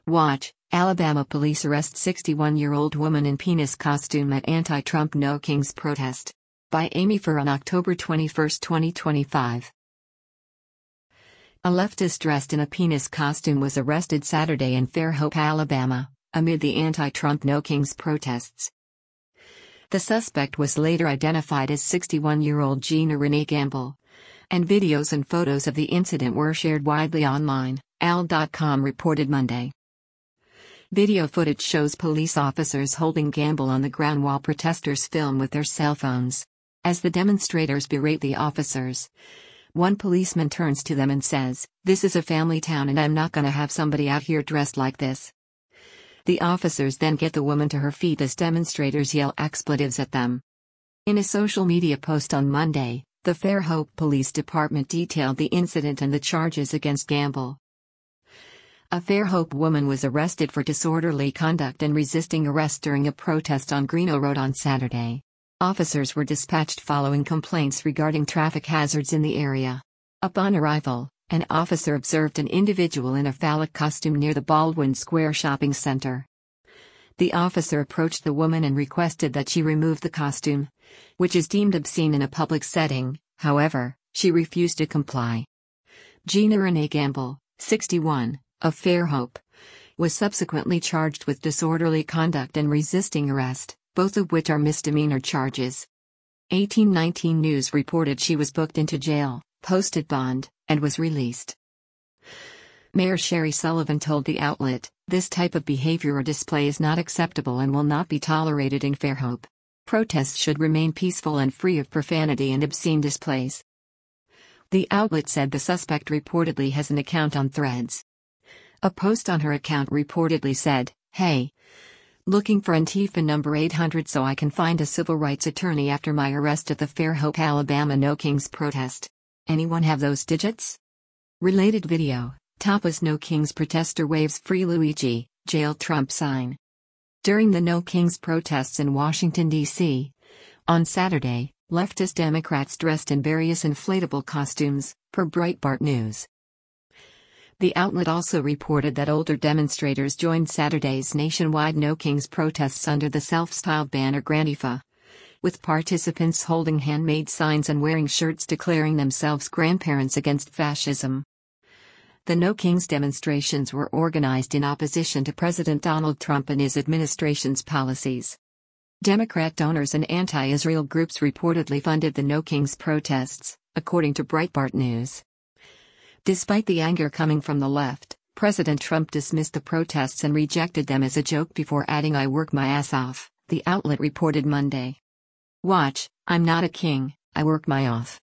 Watch, Alabama police arrest 61-year-old woman in penis costume at anti-Trump No Kings protest. By Amy Furr on October 21, 2025. A leftist dressed in a penis costume was arrested Saturday in Fairhope, Alabama, amid the anti-Trump No Kings protests. The suspect was later identified as 61-year-old Gina Renee Gamble, and videos and photos of the incident were shared widely online, AL.com reported Monday. Video footage shows police officers holding Gamble on the ground while protesters film with their cell phones. As the demonstrators berate the officers, one policeman turns to them and says, "This is a family town and I'm not gonna have somebody out here dressed like this." The officers then get the woman to her feet as demonstrators yell expletives at them. In a social media post on Monday, the Fairhope Police Department detailed the incident and the charges against Gamble. A Fairhope woman was arrested for disorderly conduct and resisting arrest during a protest on Greeno Road on Saturday. Officers were dispatched following complaints regarding traffic hazards in the area. Upon arrival, an officer observed an individual in a phallic costume near the Baldwin Square shopping center. The officer approached the woman and requested that she remove the costume, which is deemed obscene in a public setting. However, she refused to comply. Gina Renee Gamble, 61, of Fairhope, was subsequently charged with disorderly conduct and resisting arrest, both of which are misdemeanor charges. 1819 News reported she was booked into jail, posted bond, and was released. Mayor Sherry Sullivan told the outlet, "This type of behavior or display is not acceptable and will not be tolerated in Fairhope. Protests should remain peaceful and free of profanity and obscene displays." The outlet said the suspect reportedly has an account on Threads. A post on her account reportedly said, "Hey, looking for Antifa number 800 so I can find a civil rights attorney after my arrest at the Fairhope, Alabama No Kings protest. Anyone have those digits?" Related video, Tampa's No Kings protester waves Free Luigi, Jail Trump sign. During the No Kings protests in Washington, D.C., on Saturday, leftist Democrats dressed in various inflatable costumes, per Breitbart News. The outlet also reported that older demonstrators joined Saturday's nationwide No Kings protests under the self-styled banner Grandifa, with participants holding handmade signs and wearing shirts declaring themselves grandparents against fascism. The No Kings demonstrations were organized in opposition to President Donald Trump and his administration's policies. Democrat donors and anti-Israel groups reportedly funded the No Kings protests, according to Breitbart News. Despite the anger coming from the left, President Trump dismissed the protests and rejected them as a joke before adding, "I work my ass off," the outlet reported Monday. Watch, I'm not a king, I work my off.